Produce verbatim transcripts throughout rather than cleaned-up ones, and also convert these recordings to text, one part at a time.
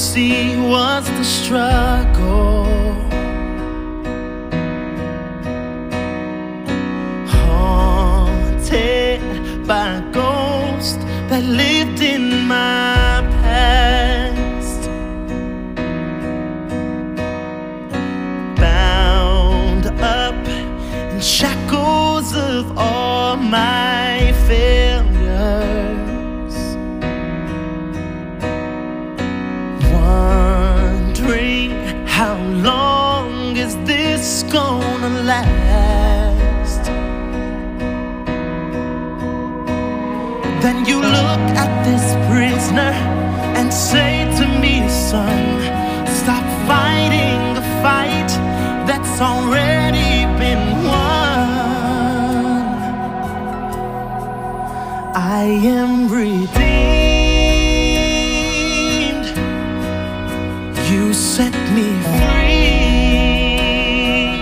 see was the struggle. Haunted by ghosts that lived in my past, bound up in shackles of all my failures, wondering how long is this gonna last. Then you look at this prisoner and say to me, son, stop fighting a fight that's already been won. I am redeemed. You set me free.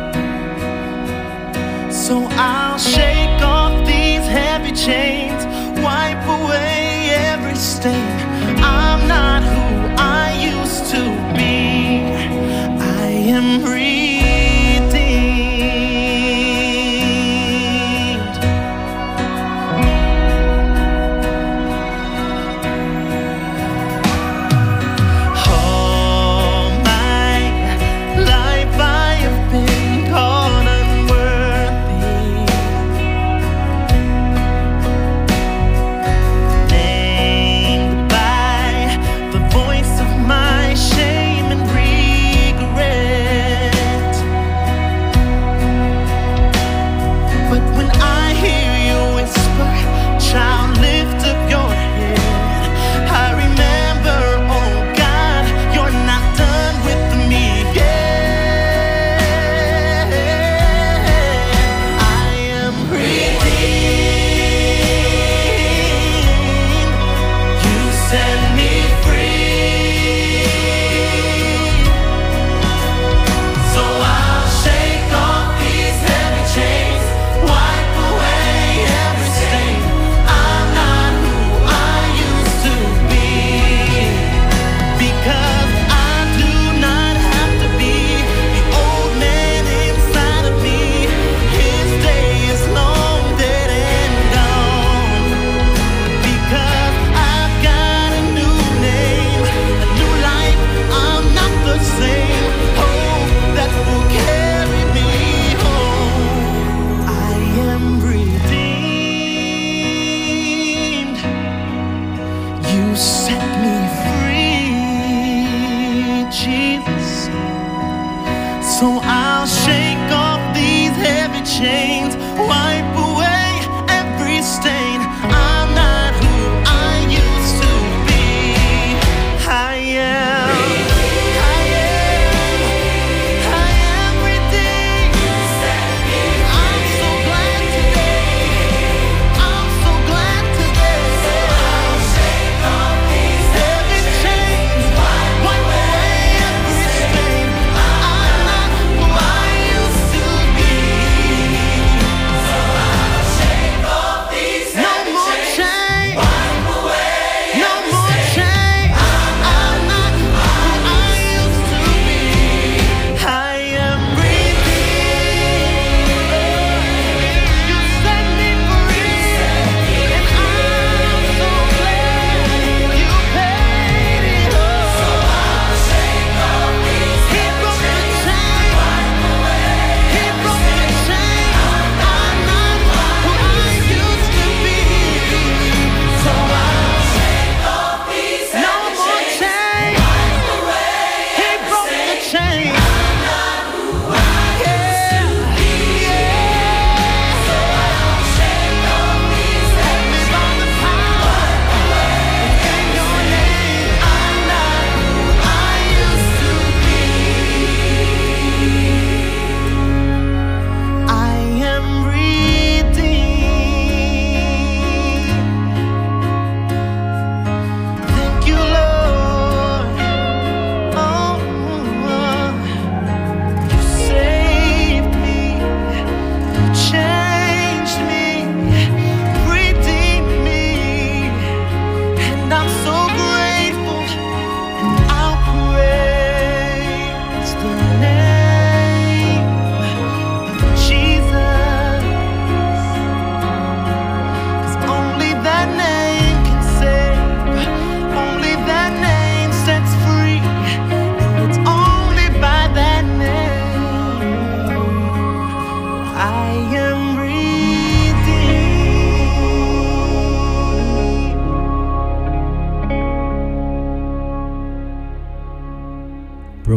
So I'll shake off these heavy chains, wipe away every stain. I'm not who I used to be. I am redeemed. All my life I have been called unworthy, named by the voice of my shame and regret. But when I hear you whisper, child, lift up your head, I remember, oh God, you're not done with me yet. I am redeemed. You set me free. So I'll shake off these heavy chains, wipe away every stain. I'm not who I used to be, because I do not have to be the old man inside of me. His day is long dead and gone, because I've got a new name, a new life. I'm not the same. Hope that will carry me home. I am redeemed. You set me free, Jesus. So I'll shake off these heavy chains, wipe away every stain. I'm not who I used to be. I am. I am. I am redeemed. I'm so glad today. I'm so glad today. I'll shake off these heavy chains, wipe away every stain. I'm not who I used to be. So I'll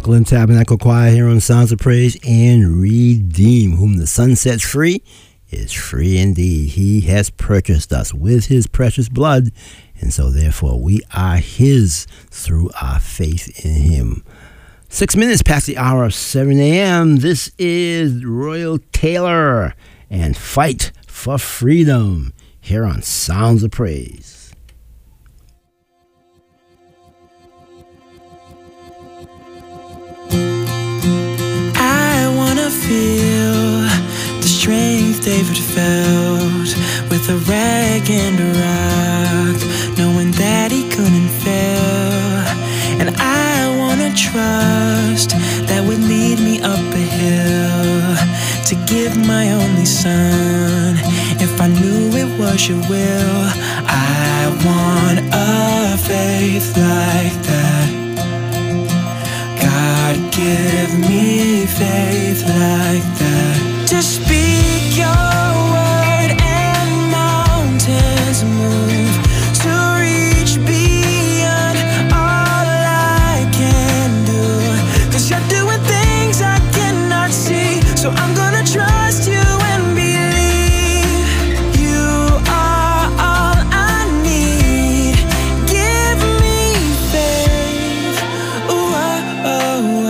Brooklyn Tabernacle Choir here on Sounds of Praise, and redeem. Whom the Son sets free is free indeed. He has purchased us with his precious blood, and so therefore we are his through our faith in him. Six minutes past the hour of seven a.m. This is Royal Taylor and Fight for Freedom here on Sounds of Praise. I wanna feel the strength David felt with a rag and a rock, knowing that he couldn't fail. And I wanna trust that would lead me up a hill to give my only son, if I knew it was your will. I want a faith like that. God, give me faith like that. To speak your word and mountains move, to reach beyond all I can do. Cause you're doing things I cannot see, so I'm gonna trust you and believe. You are all I need. Give me faith. Ooh, oh, oh,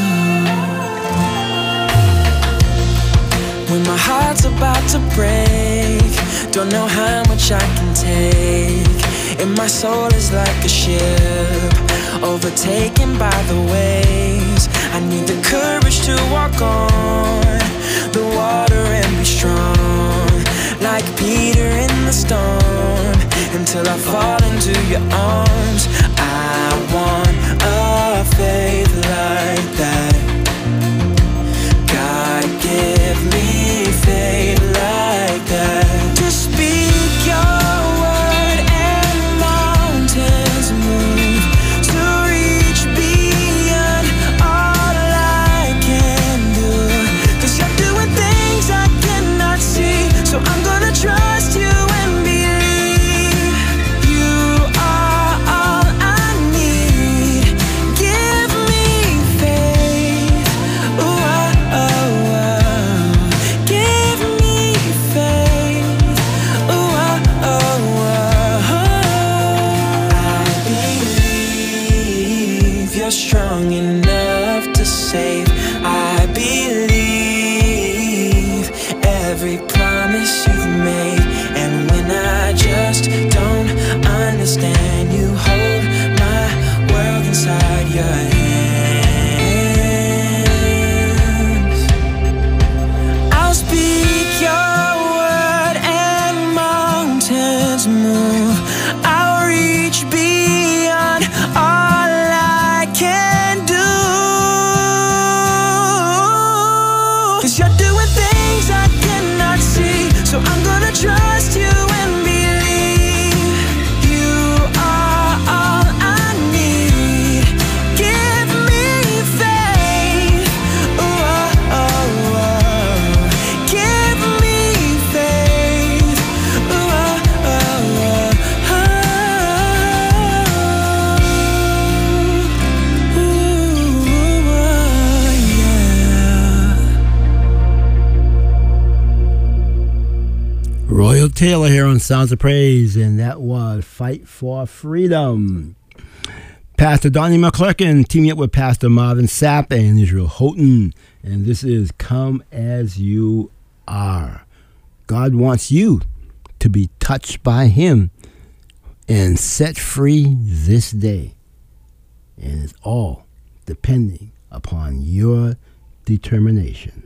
oh. When my heart's about to break, don't know how much I can take, and my soul is like a ship overtaken by the waves. I need the courage to walk on the water and be strong, like Peter in the storm, until I fall into your arms. I want a faith like that. God, give me faith like that. To speak your word and mountains move, to reach beyond all I can do. Cause you're doing things I cannot see, so I'm gonna trust you and believe. You are all I need. Give me faith. Ooh, oh, oh, oh. Give me faith. Ooh, oh, oh, oh. I believe you're strong enough to save. I believe every promise you've made, and when I just don't understand, you hold my world inside your hands. I'll speak your word and mountains move. I'll reach beyond all I can do. Cause you're doing things I cannot see, so I'm gonna trust you and believe. You are all I need. Give me faith. Ooh, oh, oh, oh. Give me faith. Ooh, oh, oh, oh. Ooh, oh, yeah. Royal Taylor here on Sounds of Praise, and that was Fight for Freedom. Pastor Donnie McClurkin teaming up with Pastor Marvin Sapp and Israel Houghton, and this is Come As You Are. God wants you to be touched by him and set free this day, and it's all depending upon your determination.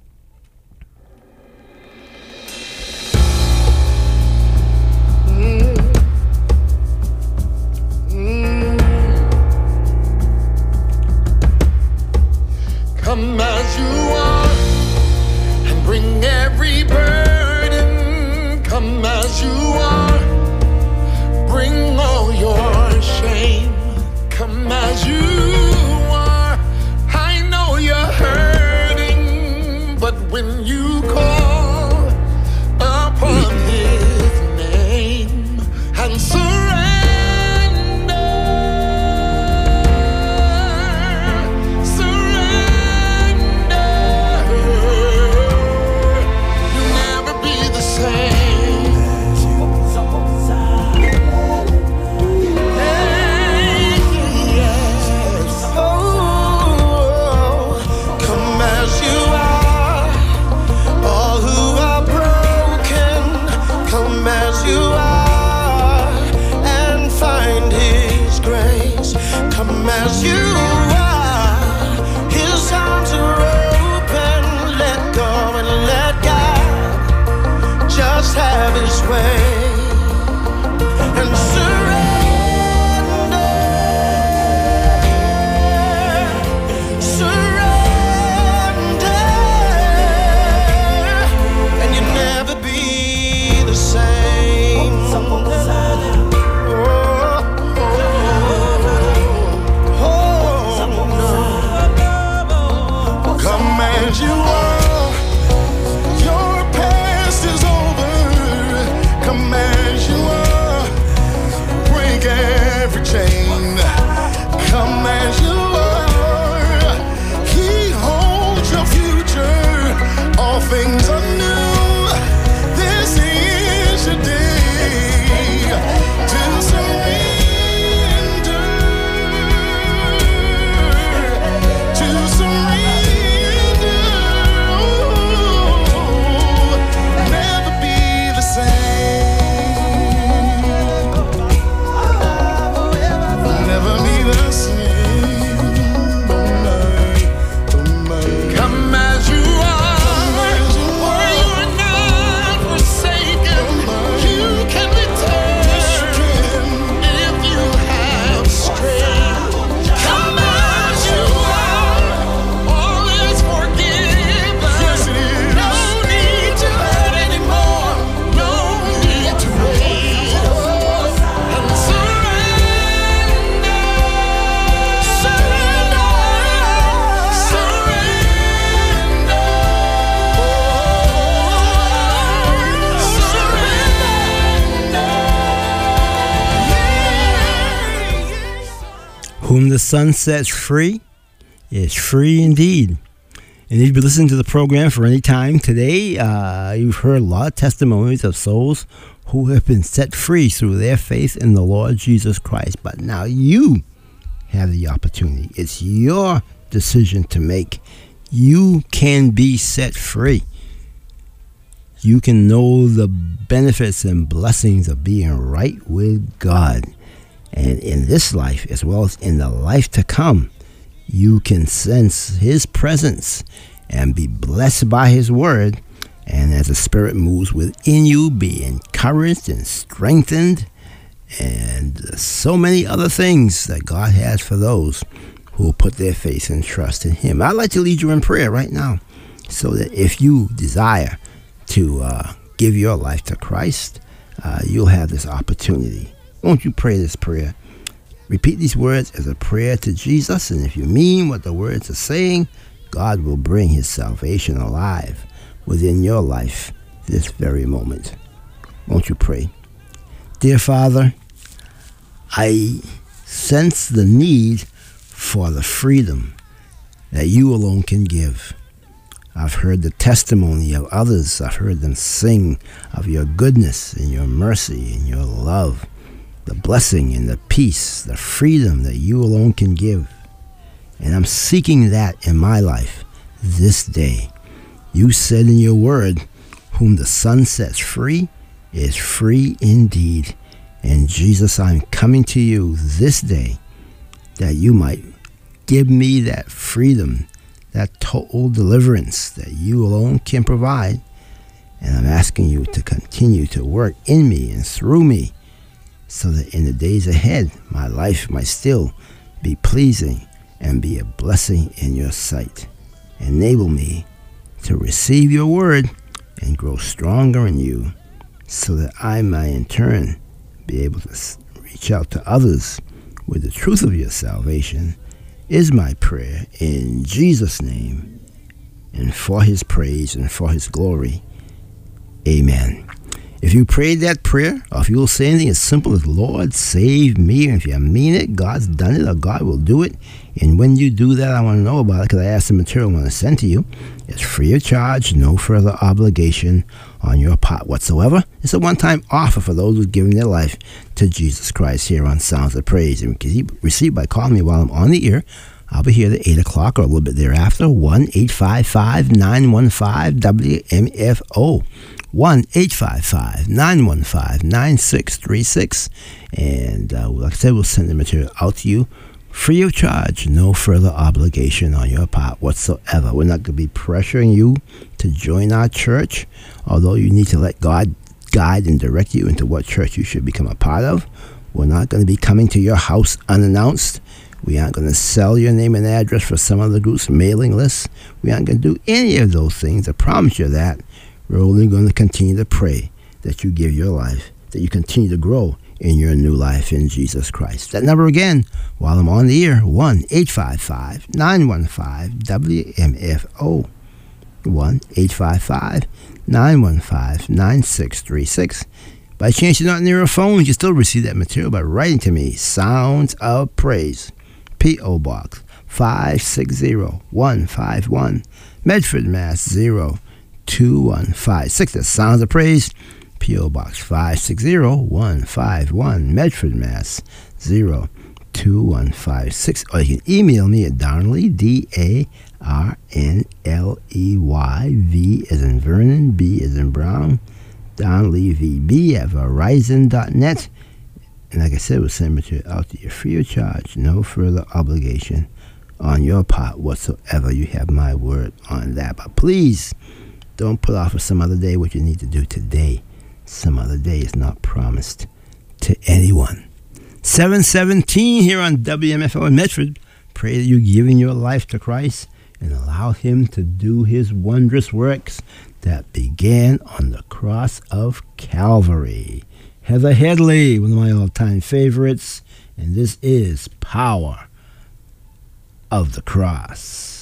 Come as you are and bring every burden. Come as you are, bring all your shame. Come as you are, I know you're hurting, but when you call upon his name and surrender, Whom the Son sets free is free indeed. And if you've been listening to the program for any time today, uh, you've heard a lot of testimonies of souls who have been set free through their faith in the Lord Jesus Christ. But now you have the opportunity. It's your decision to make. You can be set free. You can know the benefits and blessings of being right with God. And in this life, as well as in the life to come, you can sense His presence and be blessed by His word. And as the Spirit moves within you, be encouraged and strengthened. And so many other things that God has for those who will put their faith and trust in Him. I'd like to lead you in prayer right now, so that if you desire to uh, give your life to Christ, uh, you'll have this opportunity. Won't you pray this prayer? Repeat these words as a prayer to Jesus, and if you mean what the words are saying, God will bring His salvation alive within your life this very moment. Won't you pray? Dear Father, I sense the need for the freedom that You alone can give. I've heard the testimony of others. I've heard them sing of Your goodness and Your mercy and Your love, the blessing and the peace, the freedom that You alone can give. And I'm seeking that in my life this day. You said in Your word, whom the Son sets free is free indeed. And Jesus, I'm coming to You this day that You might give me that freedom, that total deliverance that You alone can provide. And I'm asking You to continue to work in me and through me, so that in the days ahead, my life might still be pleasing and be a blessing in Your sight. Enable me to receive Your word and grow stronger in You, so that I may in turn be able to reach out to others with the truth of Your salvation, is my prayer in Jesus' name, and for His praise and for His glory. Amen. If you prayed that prayer, or if you will say anything as simple as, Lord, save me, and if you mean it, God's done it, or God will do it, and when you do that, I want to know about it, because I asked the material I want to send to you. It's free of charge, no further obligation on your part whatsoever. It's a one-time offer for those who've given their life to Jesus Christ here on Sounds of Praise. And you can receive by calling me while I'm on the air. I'll be here at eight o'clock or a little bit thereafter. one eight five five, nine one five, W M F O. one eight five five, nine one five, nine six three six. And uh, like I said, we'll send the material out to you free of charge, no further obligation on your part whatsoever. We're not going to be pressuring you to join our church, although you need to let God guide and direct you into what church you should become a part of. We're not going to be coming to your house unannounced. We aren't going to sell your name and address for some other group's mailing list. We aren't going to do any of those things. I promise you that. We're only going to continue to pray that you give your life, that you continue to grow in your new life in Jesus Christ. That number again, while I'm on the air, one eight five five, nine one five, W M F O. one eight five five, nine one five, nine six three six. By chance you're not near your phone, you still receive that material by writing to me, Sounds of Praise, P O. Box five six zero one five one, Medford, Mass. zero two one five six. That's Sounds of Praise, P O. Box five six zero one five one, Medford, Mass. zero two one five six. Or you can email me at Darnley, D A R N L E Y, V as in Vernon, B as in Brown, Darnley V B at Verizon dot net. And like I said, we'll send it out to you free of charge, no further obligation on your part whatsoever. You have my word on that. But please, don't put off for some other day what you need to do today. Some other day is not promised to anyone. seven seventeen here on W M F O in Medford. Pray that you're giving your life to Christ and allow Him to do His wondrous works that began on the cross of Calvary. Heather Headley, one of my all-time favorites, and this is Power of the Cross.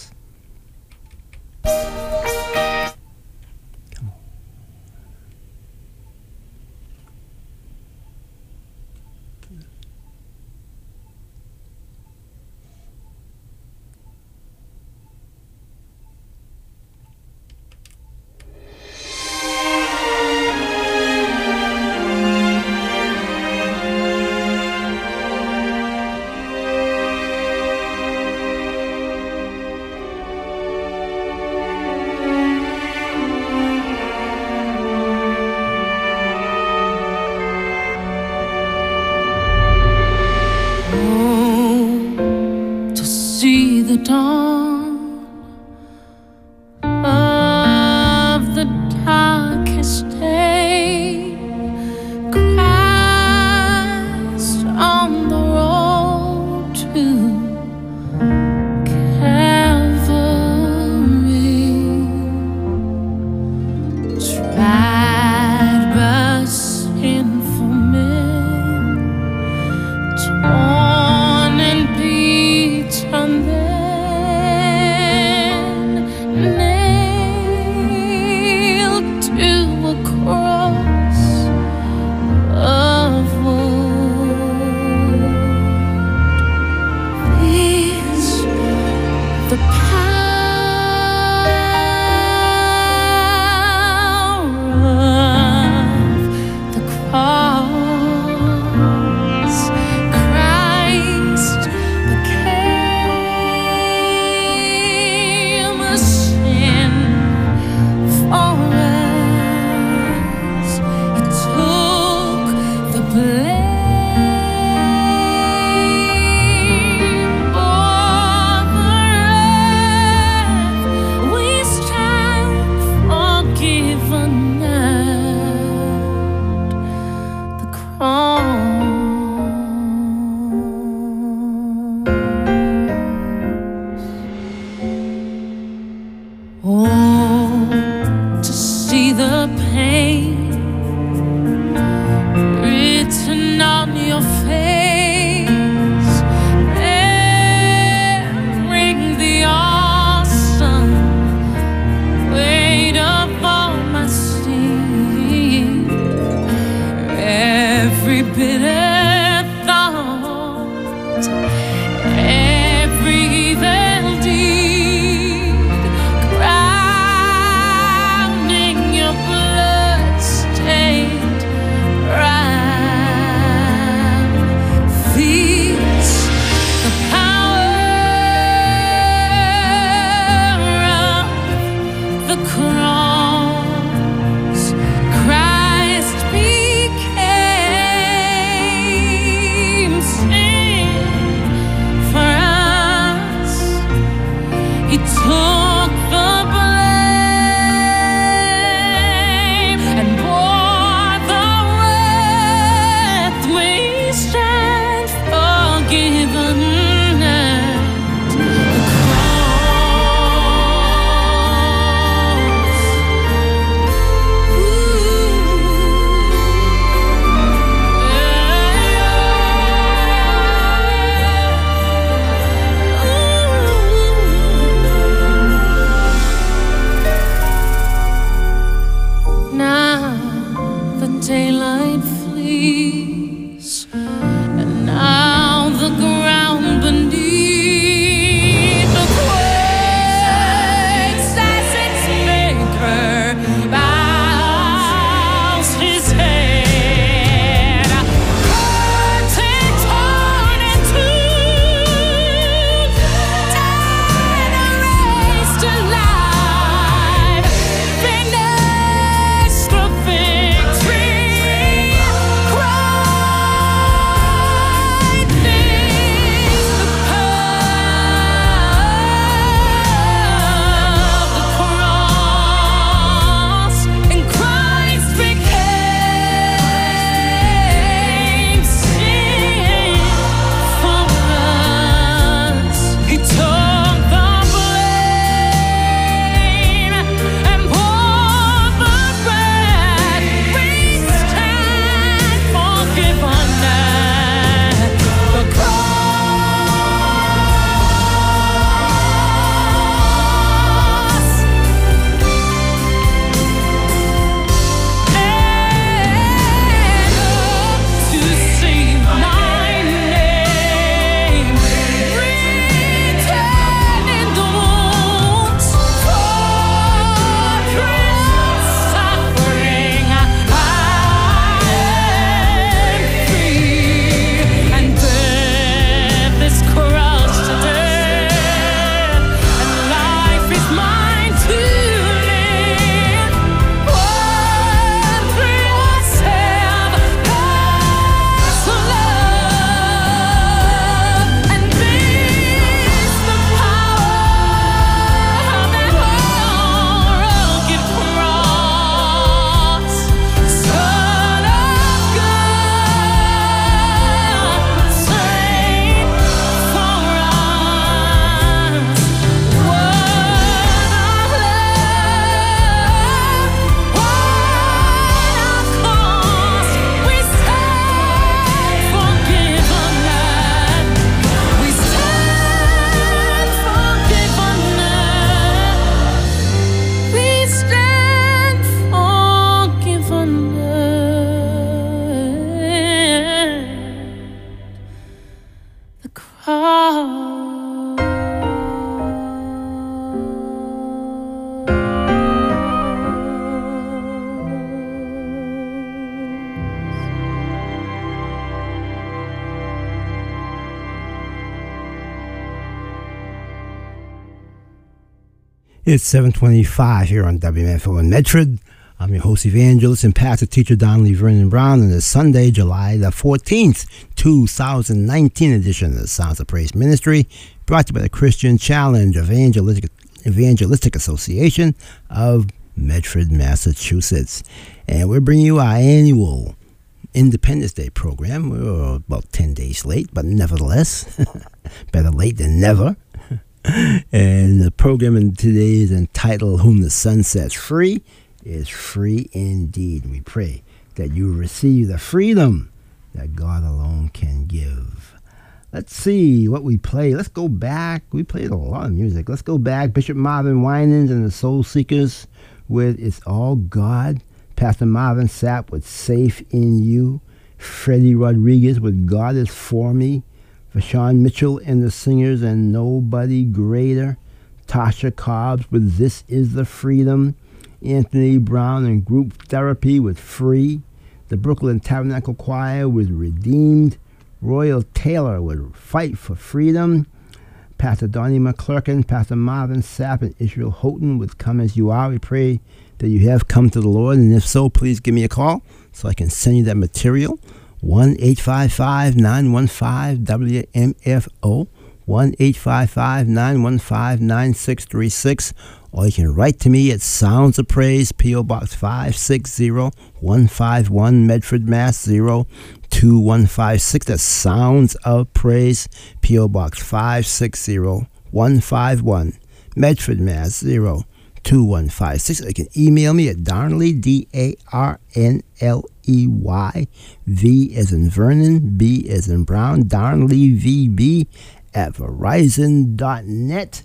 It's seven twenty-five here on W M F O in Medford. I'm your host, evangelist, and pastor teacher Donnelly Vernon Brown on the Sunday, July the fourteenth, two thousand nineteen edition of the Sounds of Praise Ministry, brought to you by the Christian Challenge Evangelistic, Evangelistic Association of Medford, Massachusetts. And we're bringing you our annual Independence Day program. We're about ten days late, but nevertheless, better late than never. And the program today is entitled Whom the Son Sets Free is Free Indeed. We pray that you receive the freedom that God alone can give. Let's see what we play. Let's go back. We played a lot of music. Let's go back. Bishop Marvin Winans and the Soul Seekers with It's All God. Pastor Marvin Sapp with Safe in You. Freddie Rodriguez with God is For Me. Vashawn Mitchell and the Singers and Nobody Greater. Tasha Cobbs with This Is the Freedom. Anthony Brown and Group Therapy with Free. The Brooklyn Tabernacle Choir with Redeemed. Royal Taylor with Fight for Freedom. Pastor Donnie McClurkin, Pastor Marvin Sapp, and Israel Houghton with Come As You Are. We pray that you have come to the Lord, and if so, please give me a call so I can send you that material. one eight five five, nine one five, W M F O, one eight five five, nine one five, nine six three six, or you can write to me at Sounds of Praise, P O. Box five six zero, one five one, Medford, Mass. zero two one five six. That's Sounds of Praise, P O. Box five six zero, one five one, Medford, Mass. zero two one five six. You can email me at Darnley, D A R N L E Y, V as in Vernon, B as in Brown, Darnley, V B, at Verizon dot net.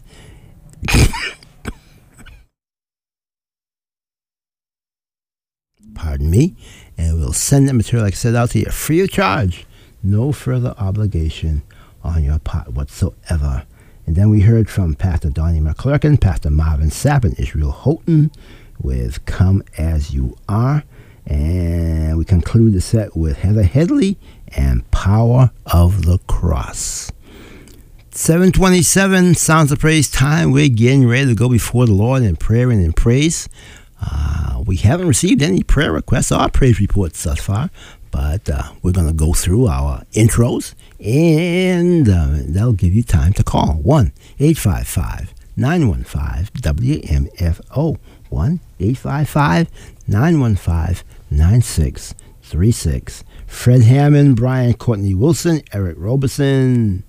Pardon me. And we'll send that material, like I said, out to you free of charge. No further obligation on your part whatsoever. And then we heard from Pastor Donnie McClurkin, Pastor Marvin Sapp, and Israel Houghton with Come As You Are. And we conclude the set with Heather Headley and Power of the Cross. seven twenty-seven, Sounds of Praise time. We're getting ready to go before the Lord in prayer and in praise. Uh, we haven't received any prayer requests or praise reports thus far, but uh, we're going to go through our intros, and uh, that'll give you time to call. one eight five five, nine one five, W M F O. one eight five five, nine one five, nine six three six. Fred Hammond, Brian Courtney Wilson, Eric Robeson.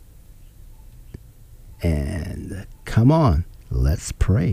And come on, let's pray.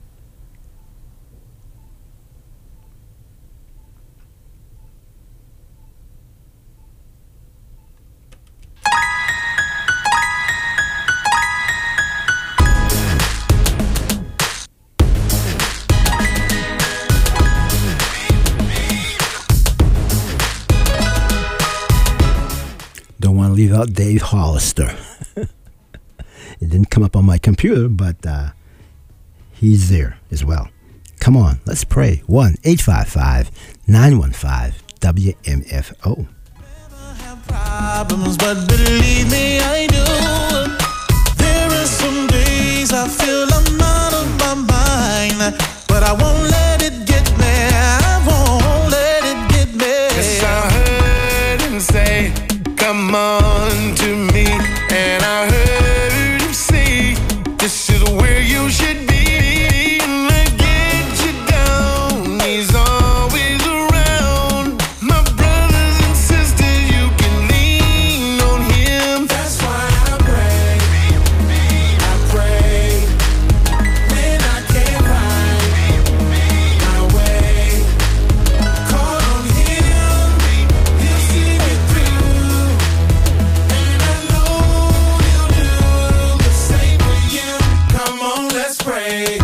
Don't want to leave out Dave Hollister. It didn't come up on my computer, but uh, he's there as well. Come on, let's pray. one eight five five, nine one five, W M F O. Never have problems, but believe me, I do. There are some days I feel I'm out of my mind, but I won't let it get me. I won't let it get me. Yes, I heard him say, come on to me, and I heard him say, this is where you should be. And I get you down, he's always around. My brothers and sisters, you can lean on him. That's why I pray, I pray, when I can't find my way. Call on him, he'll see me through, and I know he'll do the same for you. Come on, let's pray.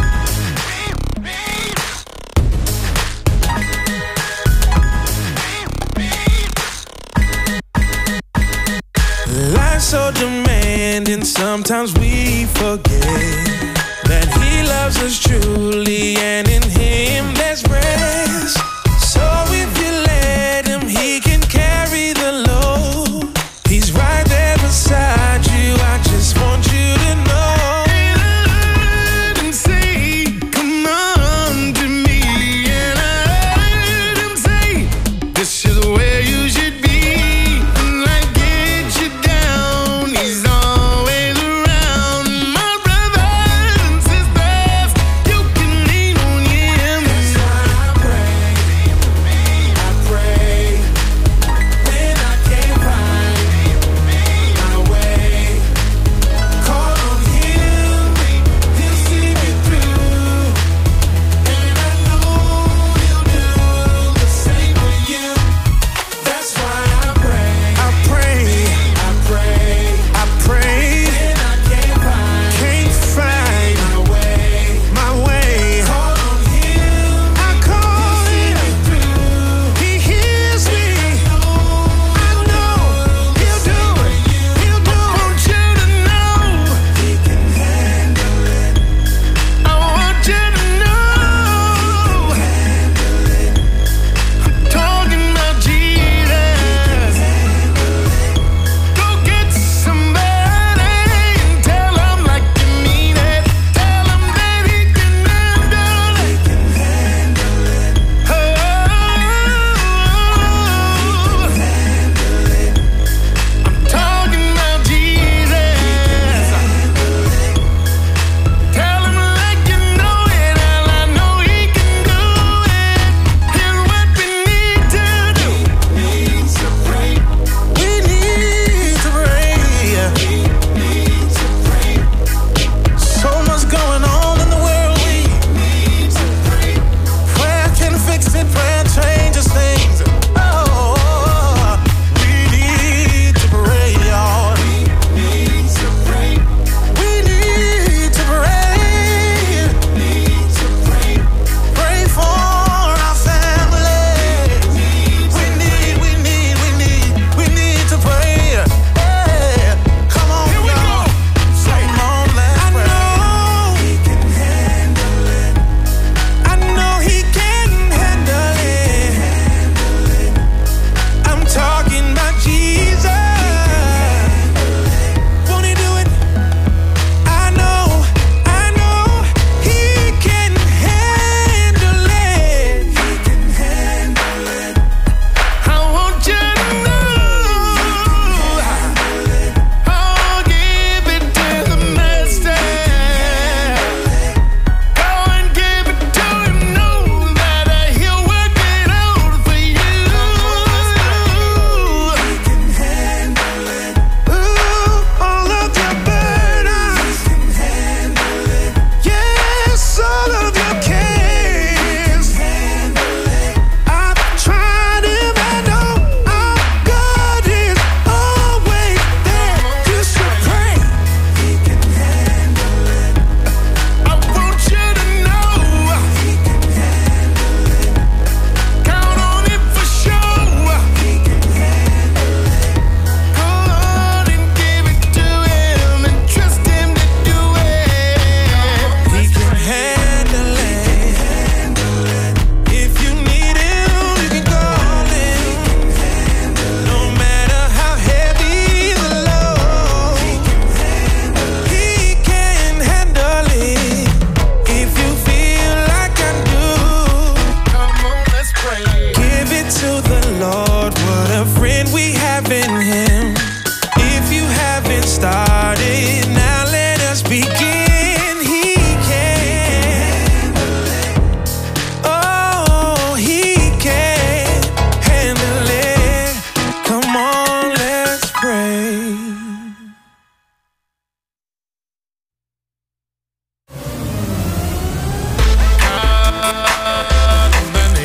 Life's so demanding, sometimes we forget that he loves us truly, and in him there's rest. So if you let him, he can carry the load. He's right there beside you, I just want you to know. And say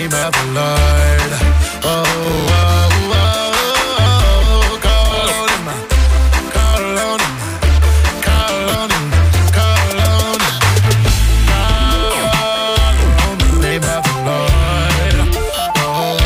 name of the Lord. Oh, oh, oh, oh, call on him, call on him, call on him, call on him, call on the name of the Lord. Oh, oh,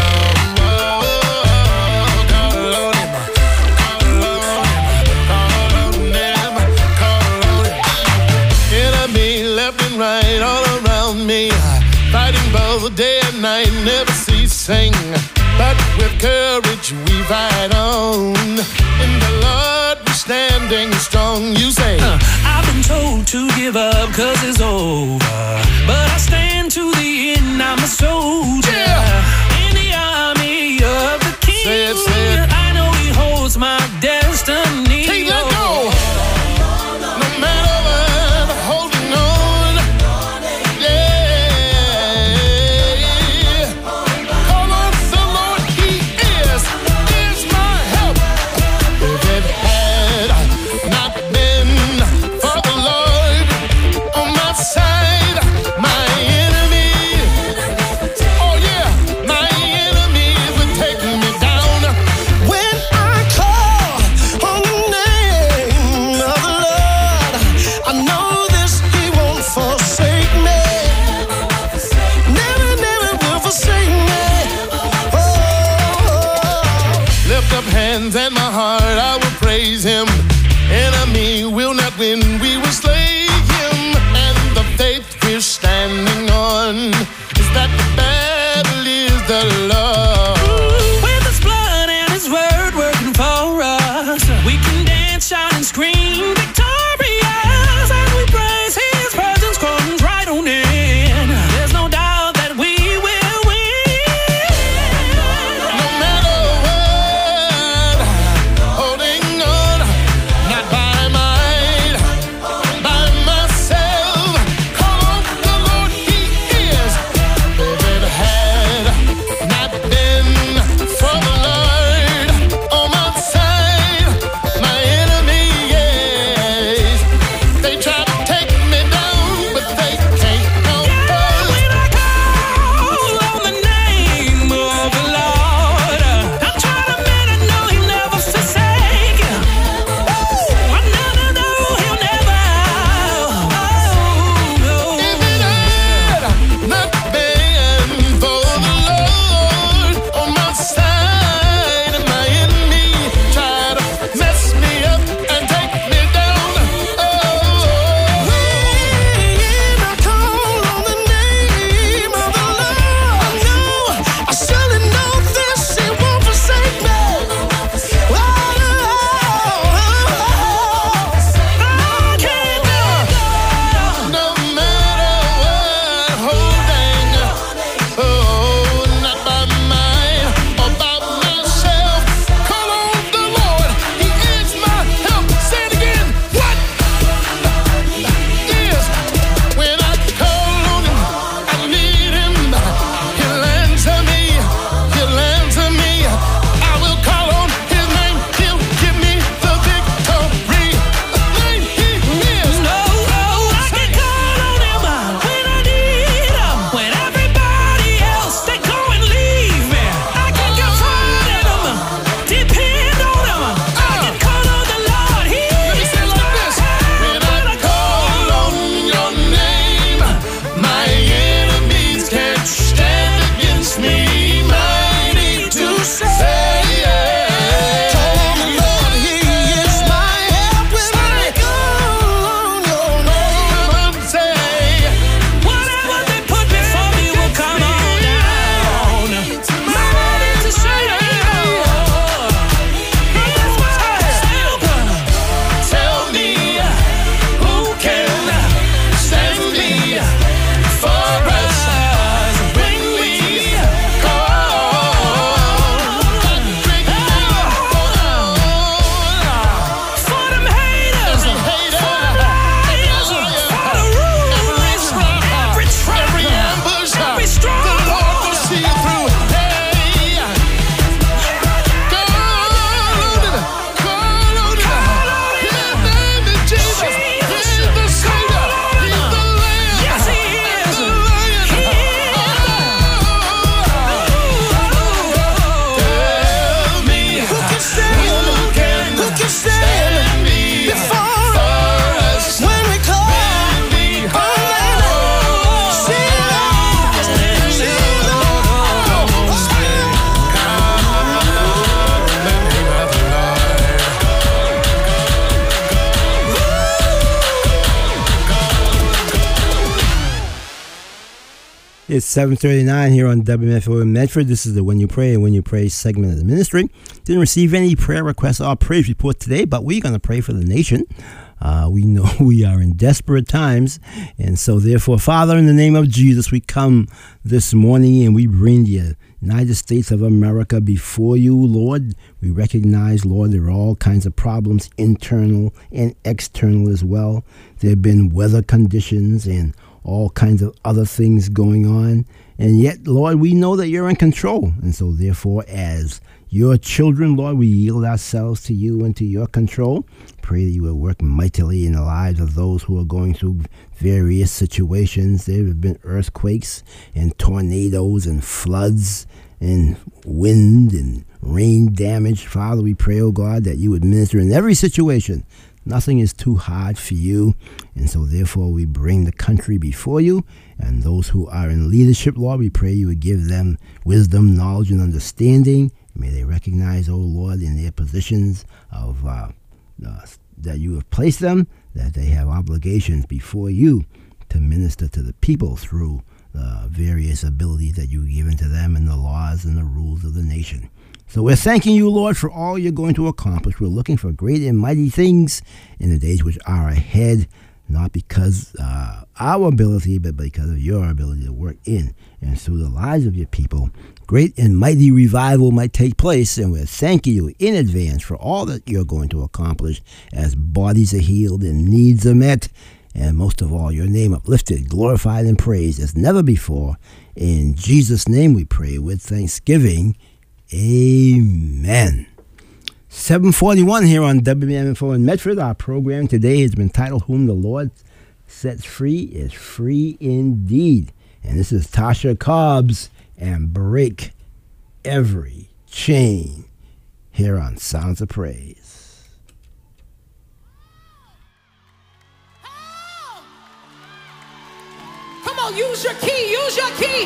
oh, call on him, call on him, call on him, call on him. Enemy left and right all around me, fighting both day and night, never ceasing. But with courage we fight on. In the Lord we're standing strong. You say, uh, I've been told to give up cause it's over, but I stand to the end, I'm a soldier. Yeah. In the army of the King. Say it, say it. I know he holds my destiny. Can't let go. No matter what, holding on. Yeah. Call on the Lord, he is, is my help. If it had not been for the Lord on my side, my enemy, oh yeah, my enemies would take me down. When I call on the name of the Lord, I know this, he won't forsake me. Never, never will forsake me. Oh, lift up hands and my heart, I will praise him. Enemy will not win, we will slay him. And the faith we're standing on is that the battle is the Lord. With his blood and his word working for us, we can dance, shout and scream victorious as we praise his presence comes right on in. There's no doubt that we will win. No matter what, holding on, not by might, by myself. Call on the Lord, he is. If it had not been It's seven thirty-nine here on W M F O in Medford. This is the When You Pray and When You Pray segment of the ministry. Didn't receive any prayer requests or praise report today, but we're going to pray for the nation. Uh, we know we are in desperate times, and so therefore, Father, in the name of Jesus, we come this morning and we bring the United States of America before you, Lord. We recognize, Lord, there are all kinds of problems, internal and external as well. There have been weather conditions and all kinds of other things going on. And yet, Lord, we know that you're in control. And so, therefore, as your children, Lord, we yield ourselves to you and to your control. Pray that you will work mightily in the lives of those who are going through various situations. There have been earthquakes and tornadoes and floods and wind and rain damage. Father, we pray, oh God, that you would minister in every situation. Nothing is too hard for you. And so, therefore, we bring the country before you. And those who are in leadership, Lord, we pray you would give them wisdom, knowledge, and understanding. May they recognize, oh Lord, in their positions of uh, uh, that you have placed them, that they have obligations before you to minister to the people through the various abilities that you've given to them and the laws and the rules of the nation. So we're thanking you, Lord, for all you're going to accomplish. We're looking for great and mighty things in the days which are ahead, not because uh, our ability, but because of your ability to work in and through the lives of your people. Great and mighty revival might take place, and we're thanking you in advance for all that you're going to accomplish as bodies are healed and needs are met, and most of all, your name uplifted, glorified, and praised as never before. In Jesus' name we pray with thanksgiving. Amen. seven forty-one here on W M F O in Medford. Our program today has been titled, Whom the Lord Sets Free is Free Indeed. And this is Tasha Cobbs and Break Every Chain here on Sounds of Praise. Oh! Come on, use your key, use your key.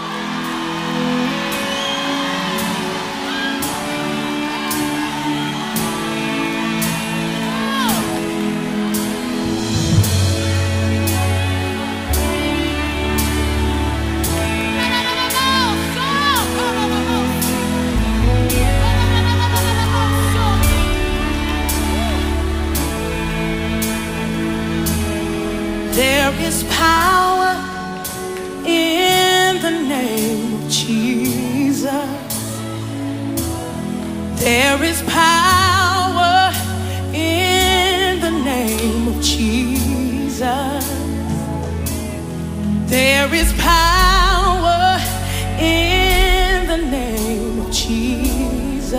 There is power in the name of Jesus. There is power in the name of Jesus. There is power in the name of Jesus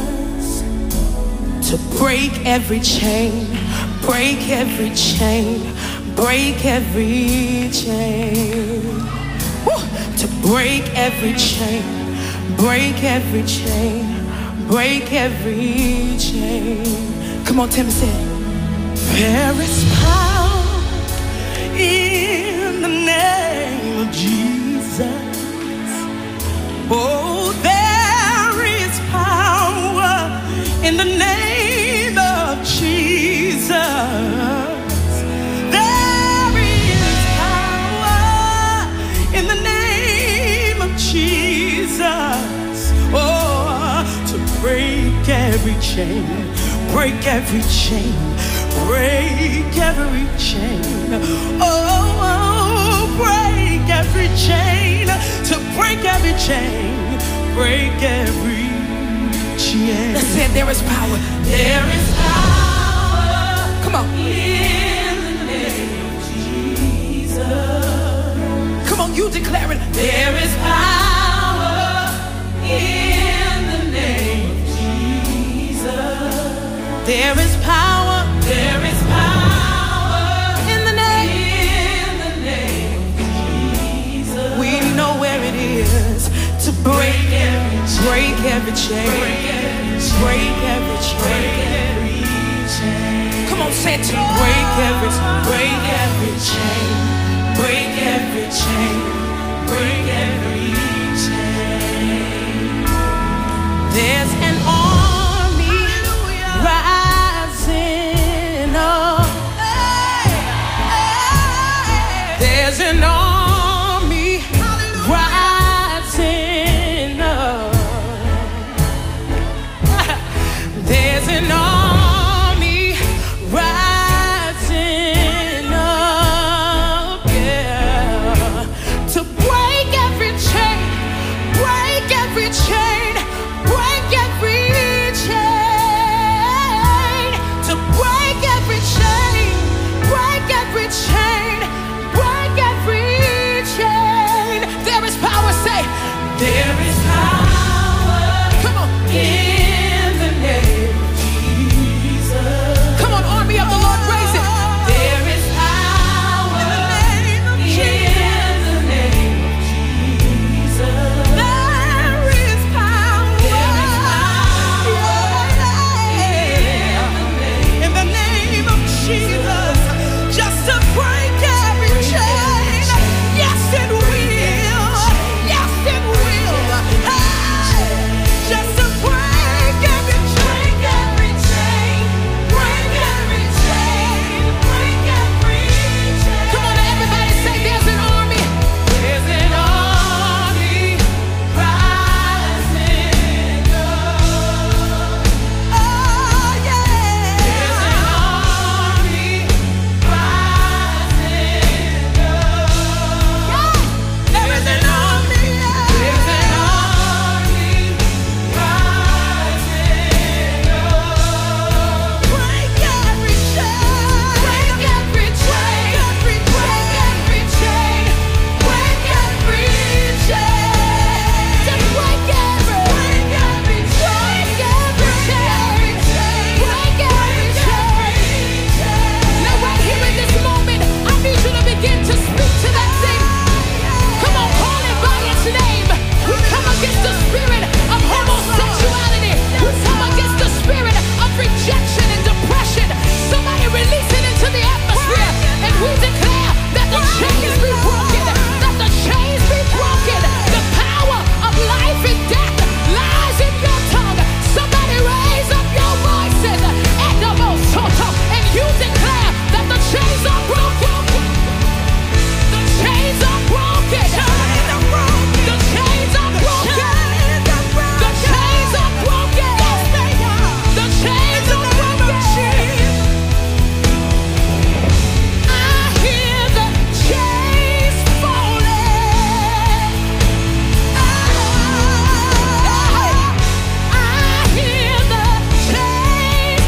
to break every chain, break every chain. Break every chain. Woo! To break every chain. Break every chain. Break every chain. Come on, Timmy, say it. There is power in the name of Jesus. Oh, there is power in the name of Jesus. Jesus, oh, to break every chain, break every chain, break every chain, oh, oh, break every chain, to break every chain, break every chain. Let's say there is power. There is power. Come on. In the name of Jesus. Come on, you declare it. There is power. In the name of Jesus, there is power. There is power in the name. In the name of Jesus, we know where it is to break every chain, break every chain, break every chain, break every chain. Come on, say it to me. Break every, break every chain, break every chain, break every chain. There's an army rising up. There's an army There is power. Come on. In the name of Jesus. Come on, army of the Lord, raise it. There is power. In the name of Jesus. In the name of Jesus. There is power. There is power. In the name of Jesus. Just to break every chain. Yes, it will. Yes, it will. Hey, just to break every chain, every chain, break every chain, break every chain. Come on, everybody, say there's an army. There's an army rising up. Oh yeah. There's an army rising up. Yeah. There is an army. There's an army rising up. Break every chain. Break every chain. Break every chain. Break every chain. Just break every. Break every chain. Break every chain. Break every chain. Now right here in this moment, I need you to begin to speak to that thing. Come on, call it by its name. We come against the spirit of homosexuality. We come against the spirit of rejection and depression. Somebody release it into the atmosphere. And we declare that the chains be broken. That the chains be broken. The power of life and death lies in your tongue. Somebody raise up your voices. And you declare that the chains are broken. The chains are broken. The chains are broken. The chains are broken. The chains are broken. The chains are broken. I hear the chains falling. I hear the chains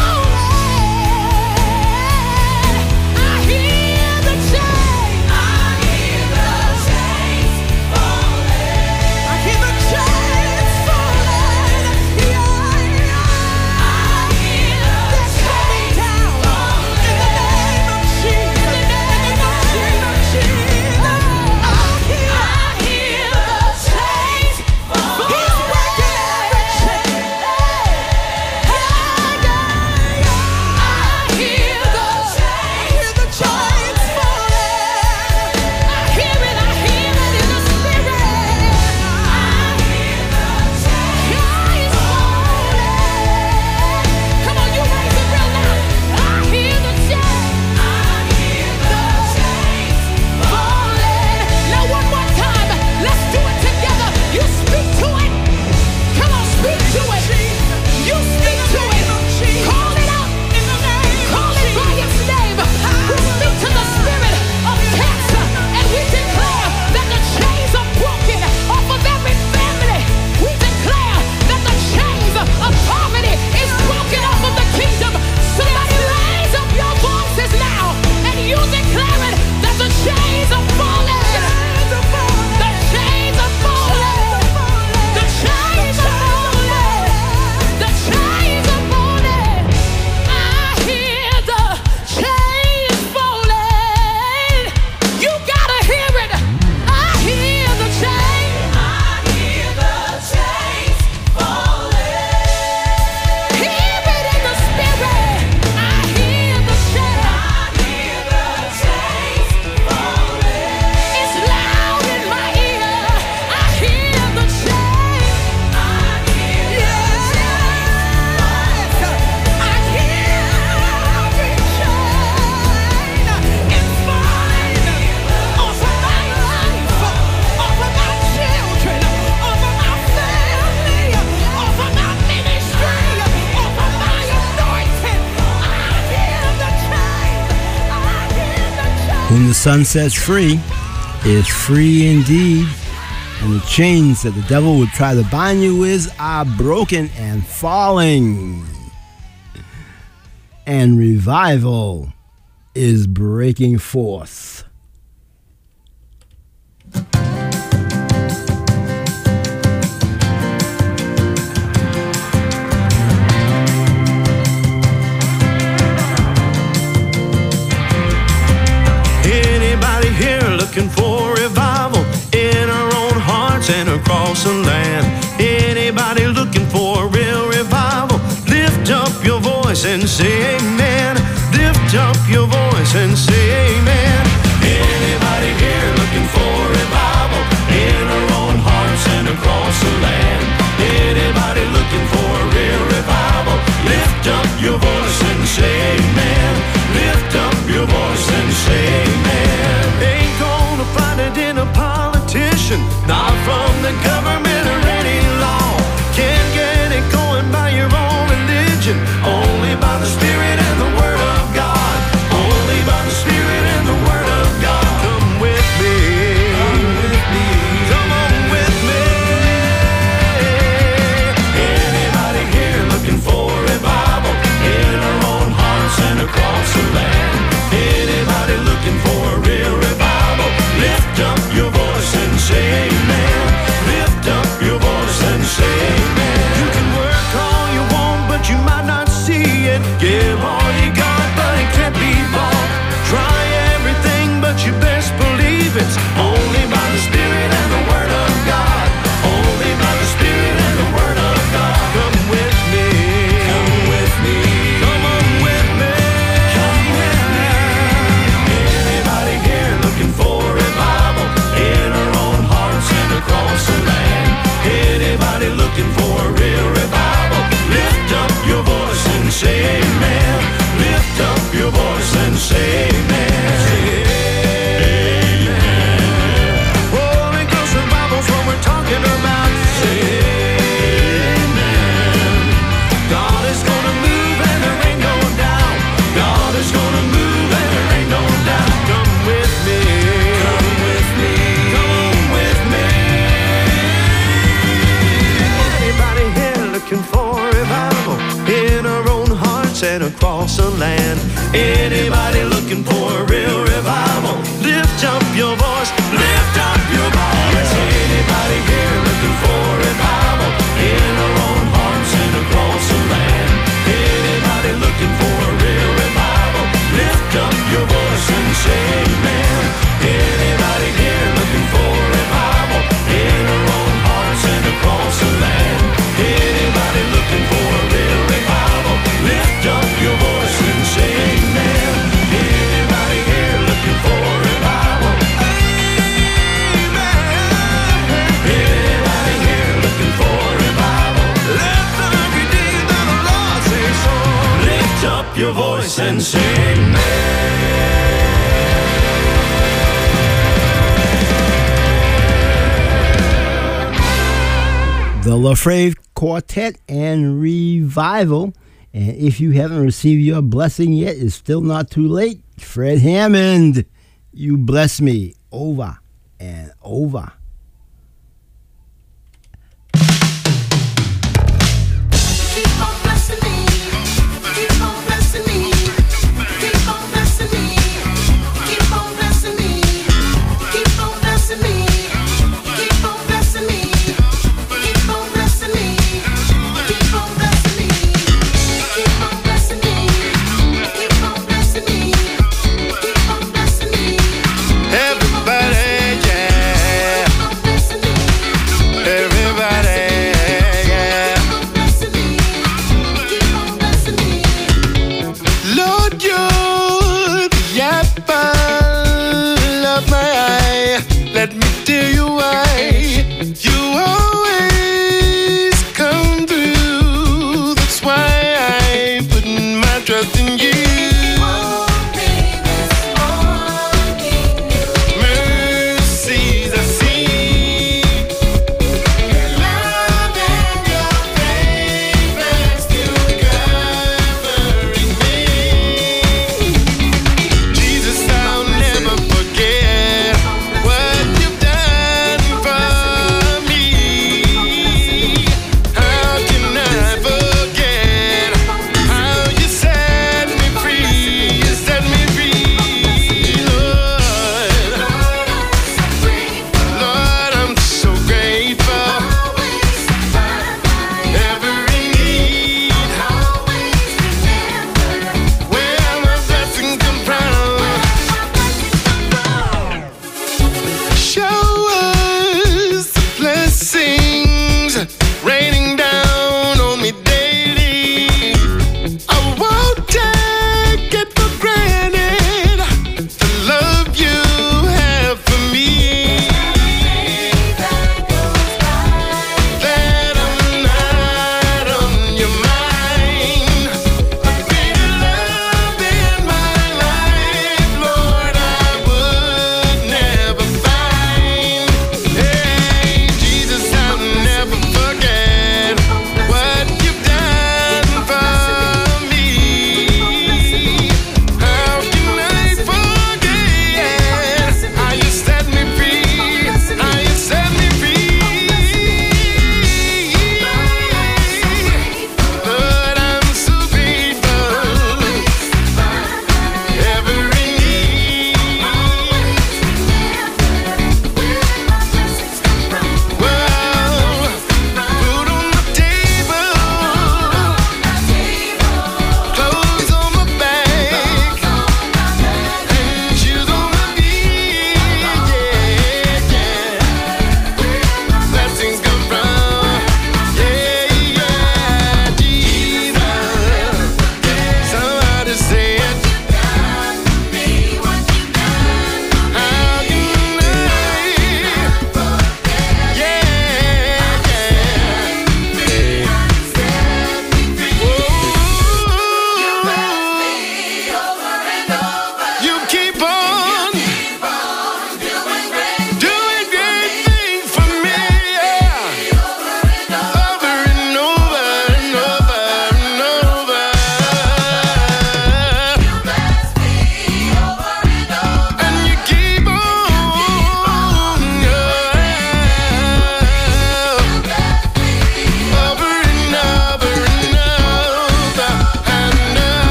falling. I hear the chains. I hear the chains falling. I hear the chains falling. Yeah, yeah. I hear the chains down in the name of Jesus. In the name of Jesus. I hear, I hear the chains falling. He's breaking every chain. Yeah, yeah, yeah. I hear the chains, the chains falling. I hear it, I hear it in the spirit. I hear the chains falling. Come on, you raise it real loud. I hear the chains. I hear the chains falling. Now one more time, let's do it together. You speak to it. Come on, speak to it. You speak to it. Call it out. Call it by its name. We speak to the spirit of cancer, and we declare that the chains are broken off of every family. We declare that the chains of poverty is broken off of the kingdom. Somebody raise up your voices now, and you declare it that the chains are falling. The chains are falling. The chains are falling. The chains are falling. I hear the chains falling. You gotta hear it. I hear the chains. I hear the chains falling. Hear it in the spirit. I hear the chains. I hear the chains falling. It's loud in my ear. I hear the chains. I hear the chains. I hear every chain. It's falling over my life, over my children, over my family, over my ministry, over my anointing. I hear the chains. I hear the chains. Whom the Son sets free is free indeed. And the chains that the devil would try to bind you with are broken and falling. And revival is breaking forth. not from the government or any law. Can't get it going by your own religion, only by the Spirit and the Word of God. Only by the Spirit and the Word of God. Come with me. Come with me. Come on with me. Anybody here looking for revival in our own hearts and across the land? Anybody looking for a real revival? Lift up your voice and say amen. Lift up your voice and say amen. You can work all you want, but you might not see it. Give all you got, but it can't be bought. Try everything, but you best believe it's only by the Spirit and the Word of God. Only by the Spirit and the Word of God. Come with me. Come with me. Come on with me. Come with me. Anybody here looking for revival in our own hearts and across the land? Anybody looking for a real revival? Lift up your voice and say amen. Lift up your voice and say amen. Say amen. Holy Ghost revival's what we're talking about. Say amen. God is gonna move and there ain't no doubt. God is gonna move and there ain't no doubt. Come with me. Come with me. Come on with me. Anybody here looking for revival in our own hearts and across the land? Anybody looking for a real revival? Lift up your voice. Lift up your voice. Anybody here looking for revival in our own hearts and across the land? Anybody looking for a real revival? Lift up your voice and say amen. Anybody here looking for revival in our own hearts and across the land? Anybody looking for a real revival? Lift up your voice and say amen. Anybody here looking for revival? Amen. Anybody here looking for revival? Let the redeemed of the Lord say so. Lift up your voice and say amen. The LaFrave Quartet and Revival. And if you haven't received your blessing yet, it's still not too late. Fred Hammond, you bless me over and over.